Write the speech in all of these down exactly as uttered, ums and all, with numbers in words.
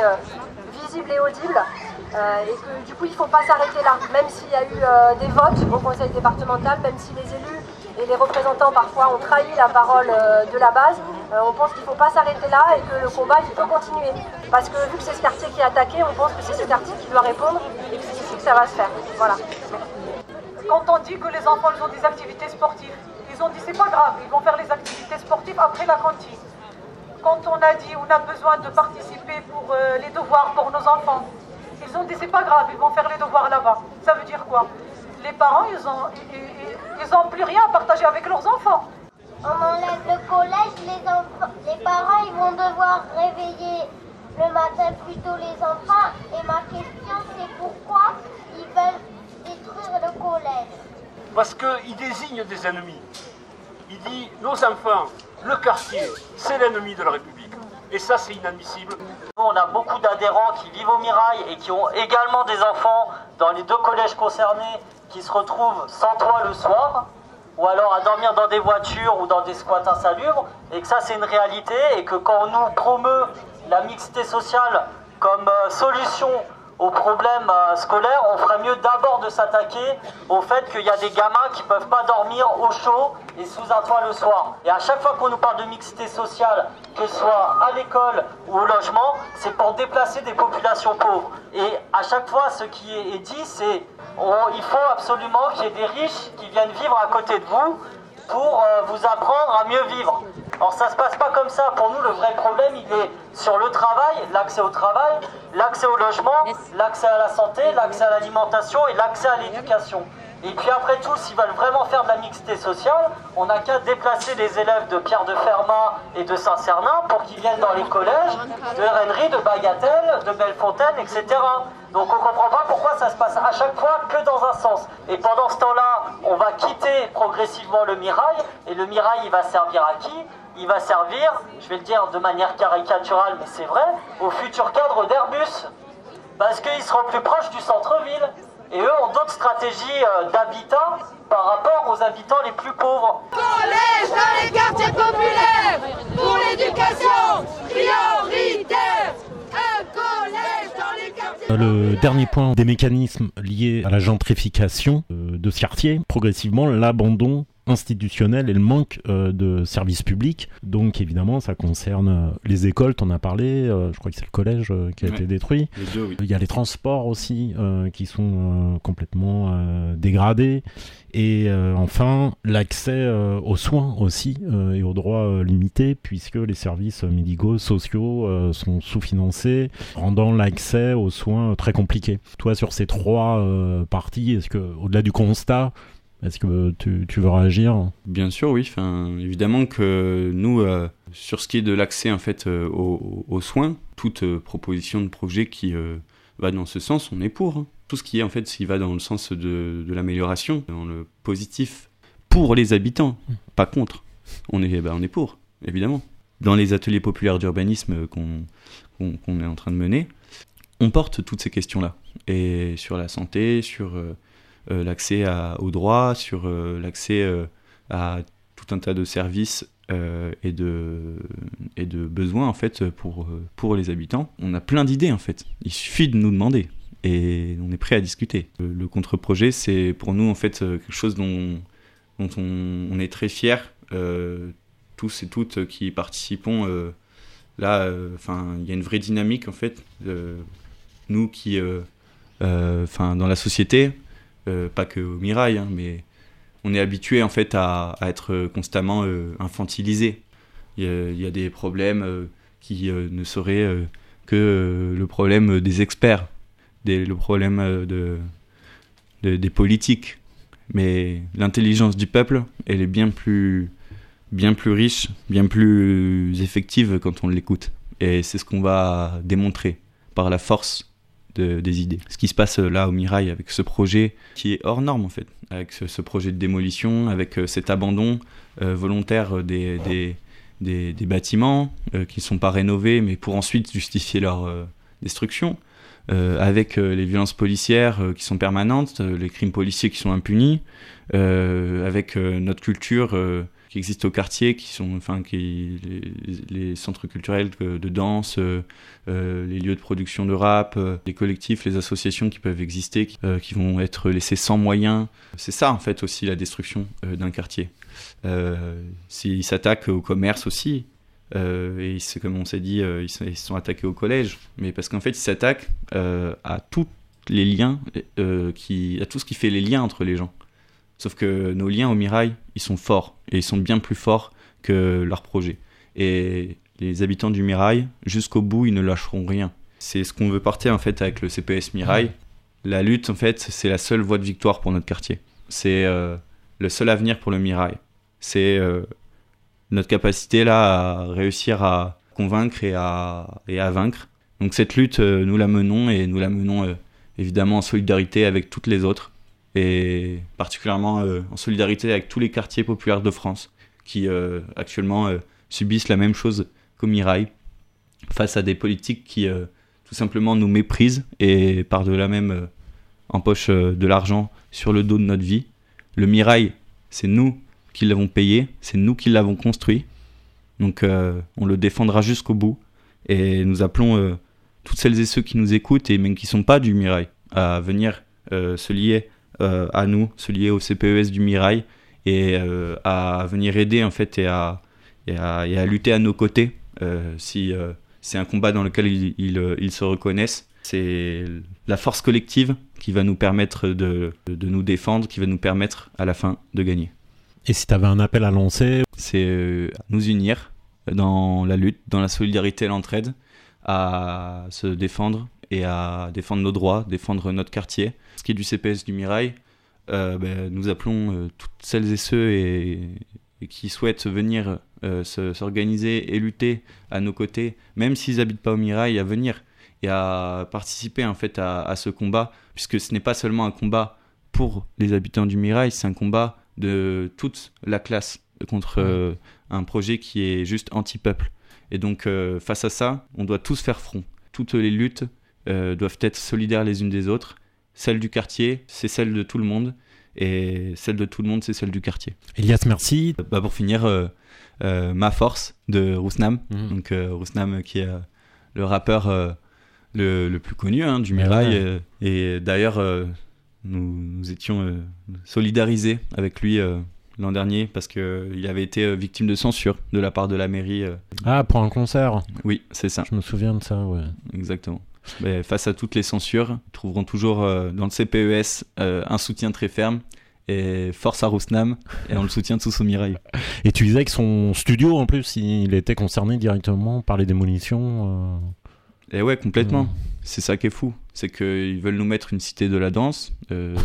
euh, visible et audible. Euh, et que du coup il ne faut pas s'arrêter là, même s'il y a eu euh, des votes au conseil départemental, même si les élus et les représentants parfois ont trahi la parole euh, de la base, euh, on pense qu'il ne faut pas s'arrêter là et que le combat il peut continuer. Parce que vu que c'est ce quartier qui est attaqué, on pense que c'est ce quartier qui doit répondre et que c'est ici que ça va se faire. Voilà. Quand on dit que les enfants ils ont des activités sportives, ils ont dit c'est pas grave, ils vont faire les activités sportives après la cantine. Quand on a dit on a besoin de participer pour euh, les devoirs pour nos enfants, ils ont dit c'est pas grave, ils vont faire les devoirs là-bas. Ça veut dire quoi? Les parents, ils ont, ils, ils, ils ont plus rien à partager avec leurs enfants. On enlève le collège, les, enfants, les parents, ils vont devoir réveiller le matin plutôt les enfants. Et ma question, c'est pourquoi ils veulent détruire le collège? Parce qu'ils désignent des ennemis. Il dit, nos enfants, le quartier, c'est l'ennemi de la République. Et ça, c'est inadmissible. On a beaucoup d'adhérents qui vivent au Mirail et qui ont également des enfants dans les deux collèges concernés qui se retrouvent sans toit le soir, ou alors à dormir dans des voitures ou dans des squats insalubres, et que ça, c'est une réalité, et que quand on nous promeut la mixité sociale comme euh, solution aux problèmes euh, scolaires, on ferait mieux d'abord de s'attaquer au fait qu'il y a des gamins qui ne peuvent pas dormir au chaud et sous un toit le soir. Et à chaque fois qu'on nous parle de mixité sociale, que ce soit à l'école ou au logement, c'est pour déplacer des populations pauvres. Et à chaque fois, ce qui est dit, c'est qu'il faut absolument qu'il y ait des riches qui viennent vivre à côté de vous pour euh, vous apprendre à mieux vivre. Alors ça se passe pas comme ça. Pour nous, le vrai problème, il est sur le travail, l'accès au travail, l'accès au logement, l'accès à la santé, l'accès à l'alimentation et l'accès à l'éducation. Et puis après tout, s'ils veulent vraiment faire de la mixité sociale, on n'a qu'à déplacer les élèves de Pierre de Fermat et de Saint-Cernin pour qu'ils viennent dans les collèges de Rennery, de Bagatelle, de Bellefontaine, et cetera. Donc on ne comprend pas pourquoi ça se passe à chaque fois que dans un sens. Et pendant ce temps-là, on va quitter progressivement le Mirail, et le Mirail, il va servir à qui ? Il va servir, je vais le dire de manière caricaturale, mais c'est vrai, aux futurs cadres d'Airbus. Parce qu'ils seront plus proches du centre-ville. Et eux ont d'autres stratégies euh, d'habitat par rapport aux habitants les plus pauvres. Collège dans les quartiers populaires, pour l'éducation prioritaire. Un collège dans les quartiers. Le dernier point, des mécanismes liés à la gentrification euh, de ce quartier, progressivement l'abandon institutionnel et le manque euh, de services publics. Donc évidemment, ça concerne euh, les écoles, t'en as parlé, euh, je crois que c'est le collège euh, qui a ouais, été détruit. Les deux, oui. Il y a les transports aussi euh, qui sont euh, complètement euh, dégradés. Et euh, enfin, l'accès euh, aux soins aussi euh, et aux droits euh, limités, puisque les services médicaux, sociaux euh, sont sous-financés, rendant l'accès aux soins euh, très compliqué. Toi, sur ces trois euh, parties, est-ce que, au-delà du constat, est-ce que tu, tu veux réagir ? Bien sûr, oui. Enfin, évidemment que nous, euh, sur ce qui est de l'accès en fait euh, aux, aux soins, toute euh, proposition de projet qui euh, va dans ce sens, on est pour. Hein. Tout ce qui est en fait, s'il va dans le sens de, de l'amélioration, dans le positif pour les habitants, pas contre. On est, bah, on est pour, évidemment. Dans les ateliers populaires d'urbanisme qu'on, qu'on, qu'on est en train de mener, on porte toutes ces questions-là. Et sur la santé, sur euh, Euh, l'accès à, aux droits, sur euh, l'accès euh, à tout un tas de services euh, et, de, et de besoins en fait pour, pour les habitants. On a plein d'idées en fait, il suffit de nous demander et on est prêt à discuter. Le, le contre-projet, c'est pour nous en fait quelque chose dont, dont on, on est très fiers, euh, tous et toutes qui participons. Euh, là, enfin, euh, il y a une vraie dynamique en fait, euh, nous qui, enfin, euh, dans la société. Euh, pas que au Mirail, hein, mais on est habitué en fait à, à être constamment euh, infantilisé. Il y, a, il y a des problèmes euh, qui euh, ne seraient euh, que euh, le problème des experts, des, le problème euh, de, de, des politiques. Mais l'intelligence du peuple, elle est bien plus, bien plus riche, bien plus effective quand on l'écoute. Et c'est ce qu'on va démontrer par la force De, des idées. Ce qui se passe là au Mirail avec ce projet qui est hors norme en fait, avec ce, ce projet de démolition, avec euh, cet abandon euh, volontaire des, des, des, des bâtiments euh, qui ne sont pas rénovés mais pour ensuite justifier leur euh, destruction, euh, avec euh, les violences policières euh, qui sont permanentes, euh, les crimes policiers qui sont impunis, euh, avec euh, notre culture euh, qui existent au quartier, qui sont, enfin, qui, les, les centres culturels de danse, euh, euh, les lieux de production de rap, euh, les collectifs, les associations qui peuvent exister, qui, euh, qui vont être laissés sans moyens. C'est ça, en fait, aussi la destruction euh, d'un quartier. Euh, ils s'attaquent au commerce aussi. Euh, et c'est comme on s'est dit, euh, ils, sont, ils sont attaqués au collège, mais parce qu'en fait ils s'attaquent euh, à tous les liens, euh, qui, à tout ce qui fait les liens entre les gens. Sauf que nos liens au Mirail, ils sont forts, et ils sont bien plus forts que leur projet. Et les habitants du Mirail, jusqu'au bout, ils ne lâcheront rien. C'est ce qu'on veut porter en fait avec le C P S Mirail. La lutte, en fait, c'est la seule voie de victoire pour notre quartier. C'est euh, le seul avenir pour le Mirail. C'est euh, notre capacité là à réussir à convaincre et à, et à vaincre. Donc cette lutte, euh, nous la menons et nous la menons euh, évidemment en solidarité avec toutes les autres et particulièrement euh, en solidarité avec tous les quartiers populaires de France qui euh, actuellement euh, subissent la même chose qu'au Mirail face à des politiques qui euh, tout simplement nous méprisent et par-delà même euh, empochent euh, de l'argent sur le dos de notre vie. Le Mirail, c'est nous qui l'avons payé, c'est nous qui l'avons construit, donc euh, on le défendra jusqu'au bout et nous appelons euh, toutes celles et ceux qui nous écoutent et même qui ne sont pas du Mirail à venir euh, se lier euh, à nous, se lier au C P E S du Mirail et euh, à venir aider en fait et à, et à, et à lutter à nos côtés euh, si euh, c'est un combat dans lequel ils, ils, ils se reconnaissent. C'est la force collective qui va nous permettre de, de nous défendre, qui va nous permettre à la fin de gagner. Et si tu avais un appel à lancer? C'est euh, nous unir dans la lutte, dans la solidarité et l'entraide, à se défendre et à défendre nos droits, défendre notre quartier. Ce qui est du C P S du Mirail, euh, ben, nous appelons euh, toutes celles et ceux et, et qui souhaitent venir euh, se, s'organiser et lutter à nos côtés, même s'ils n'habitent pas au Mirail, à venir et à participer en fait à, à ce combat, puisque ce n'est pas seulement un combat pour les habitants du Mirail, c'est un combat de toute la classe contre euh, un projet qui est juste anti-peuple. Et donc euh, face à ça, on doit tous faire front. Toutes les luttes euh, doivent être solidaires les unes des autres. Celle du quartier, c'est celle de tout le monde. Et celle de tout le monde, c'est celle du quartier. Elias, merci. Bah, pour finir, euh, euh, Ma Force de Rousnam. Mmh. Donc euh, Rousnam qui est euh, le rappeur euh, le, le plus connu hein, du Mirail. Ouais. Euh, et d'ailleurs... Euh, Nous, nous étions euh, solidarisés avec lui euh, l'an dernier parce qu'il euh, avait été euh, victime de censure de la part de la mairie. Euh. Ah, pour un concert? Oui, c'est ça. Je me souviens de ça, ouais. Exactement. Mais face à toutes les censures, nous trouverons toujours euh, dans le C P E S euh, un soutien très ferme. Et force à Rousnam, et on le soutient tous au Mirail. Et tu disais que son studio, en plus, il était concerné directement par les démolitions euh... Et ouais, complètement. Mmh. C'est ça qui est fou. C'est qu'ils veulent nous mettre une cité de la danse. Euh,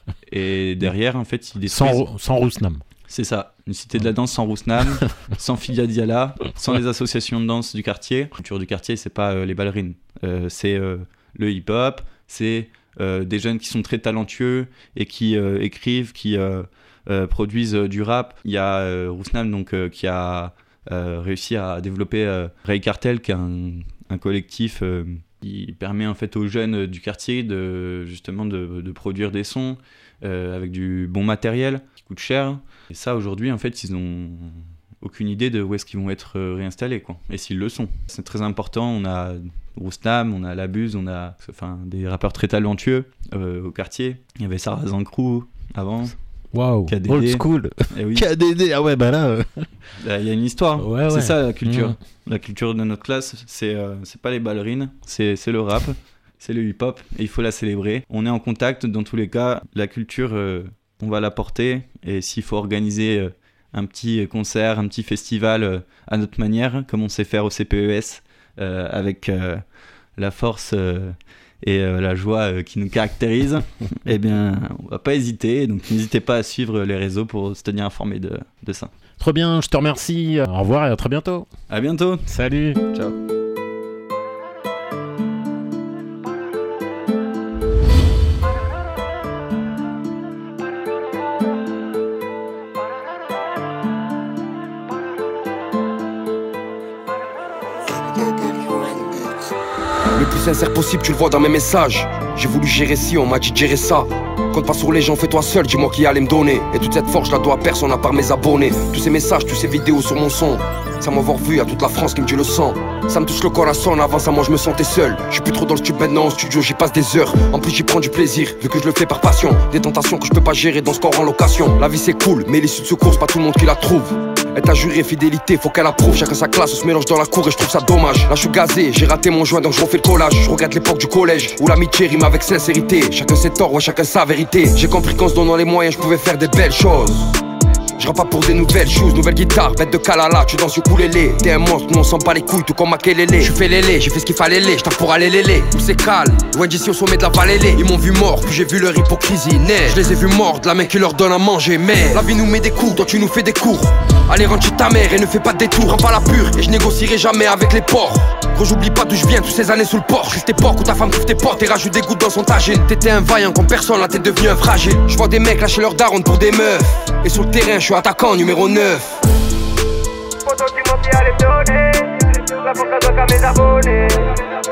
et derrière, en fait, ils détruisent... Sans, sans Rousnam. C'est ça. Une cité de la danse sans Rousnam, sans Filia Diala, sans les associations de danse du quartier. La culture du quartier, c'est pas euh, les ballerines. Euh, c'est euh, le hip-hop, c'est euh, des jeunes qui sont très talentueux et qui euh, écrivent, qui euh, euh, produisent euh, du rap. Il y a euh, Rousnam donc, euh, qui a euh, réussi à développer euh, Ray Cartel, qui est un, un collectif... Euh, qui permet en fait aux jeunes du quartier de justement de, de produire des sons euh, avec du bon matériel qui coûte cher. Et ça aujourd'hui en fait ils ont aucune idée de où est-ce qu'ils vont être réinstallés quoi. Et s'ils le sont, c'est très important. On a Roustam, on a Labuse, on a enfin des rappeurs très talentueux euh, au quartier. Il y avait Sarah Zankrou avant. Waouh, old school. Eh oui. K D D, ah ouais, bah là. Il euh... y a une histoire. Ouais, c'est ouais. ça la culture. Mmh. La culture de notre classe, c'est, euh, c'est pas les ballerines, c'est, c'est le rap, c'est le hip-hop, et il faut la célébrer. On est en contact, dans tous les cas, la culture, euh, on va la porter, et s'il faut organiser euh, un petit concert, un petit festival euh, à notre manière, comme on sait faire au C P E S, euh, avec euh, la force... Euh, et euh, la joie euh, qui nous caractérise, eh bien, on va pas hésiter. Donc, n'hésitez pas à suivre les réseaux pour se tenir informé de, de ça. Trop bien, je te remercie. Au revoir et à très bientôt. À bientôt. Salut. Ciao. Le plus sincère possible, tu le vois dans mes messages. J'ai voulu gérer ci, on m'a dit gérer ça. Compte pas sur les gens, fais-toi seul, dis-moi qui allait me donner. Et toute cette force, je la dois à personne à part mes abonnés. Tous ces messages, toutes ces vidéos sur mon son, ça m'avoir vu à toute la France qui me dit le sang. Ça me touche le corazon, avant ça moi je me sentais seul. Je suis plus trop dans le studio maintenant, en studio j'y passe des heures. En plus j'y prends du plaisir, vu que je le fais par passion. Des tentations que je peux pas gérer dans ce corps en location. La vie c'est cool, mais l'issue de secours, c'est pas tout le monde qui la trouve. Elle t'a juré fidélité, faut qu'elle approuve. Chacun sa classe, on se mélange dans la cour et je trouve ça dommage. Là je suis gazé, j'ai raté mon joint donc je refais le collage. Je regrette l'époque du collège, où l'amitié rime avec sincérité. Chacun ses torts, ouais chacun sa vérité. J'ai compris qu'en se donnant les moyens, je pouvais faire des belles choses. Je rappe pas pour des nouvelles choses, nouvelles guitares, bête de Kalala, tu danses ukulélé. T'es un monstre, nous on s'en bat les couilles, tout comme Makelele. Je fais lélé, j'ai fait ce qu'il fallait lé, j'tape pour aller lélé. Où c'est calme, loin d'ici au sommet de la vallée. Ils m'ont vu mort, puis j'ai vu leur hypocrisie naître. Je les ai vus mordre, la main qui leur donne à manger. Mais la vie nous met des coups, toi tu nous fais des cours. Allez rentre chez ta mère et ne fais pas de détour. Prends pas la pure et je négocierai jamais avec les porcs. Gros j'oublie pas d'où je viens, toutes ces années sous le porche. Juste époque où ta femme trouve tes potes et rajoute des gouttes dans son tagine. T'étais un vaillant comme personne, là t'es devenu un fragile. Je vois des mecs lâcher leur daronne pour des meufs. Et sur le terrain je suis attaquant numéro neuf. Photo tu m'as à les donner. La porte doit qu'à mes abonnés.